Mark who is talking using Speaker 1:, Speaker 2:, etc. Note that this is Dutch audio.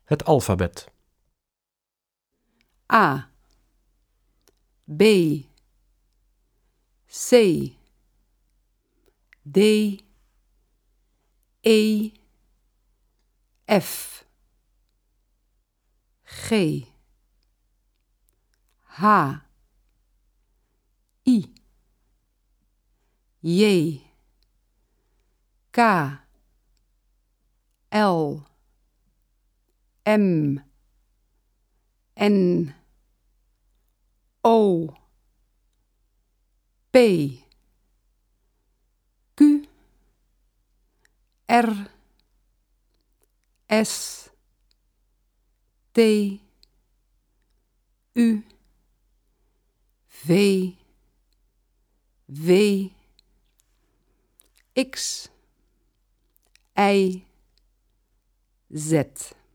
Speaker 1: Het alfabet.
Speaker 2: A, B, C, D, E, F, G, H, I, J, K, L, M, N, O, P, Q, R, S, T, U, V, W, X, Y, Z.